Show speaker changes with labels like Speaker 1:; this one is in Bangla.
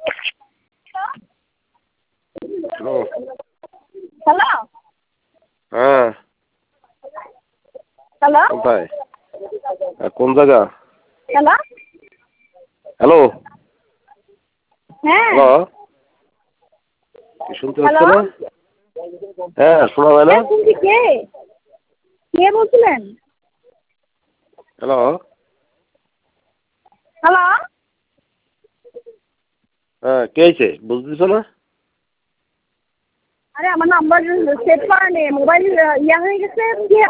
Speaker 1: হ্যালো।
Speaker 2: হ্যালো।
Speaker 1: হ্যাঁ।
Speaker 2: হ্যালো।
Speaker 1: কোথায়? কোন জায়গা?
Speaker 2: হ্যালো।
Speaker 1: হ্যালো।
Speaker 2: হ্যাঁ।
Speaker 1: হ্যালো। কি শুনতে পাচ্ছ
Speaker 2: হ্যালো।
Speaker 1: না? হ্যাঁ, শোনা যায় না?
Speaker 2: হ্যাঁ শুনছি। কে? কে বলছিলেন?
Speaker 1: হ্যালো।
Speaker 2: হ্যালো।
Speaker 1: হ্যাঁ, কে আইছে? বুঝতেছ না?
Speaker 2: আরে আমার নাম্বার সেভ করা নেই, মোবাইল ইয়া হয়ে গেছে। কে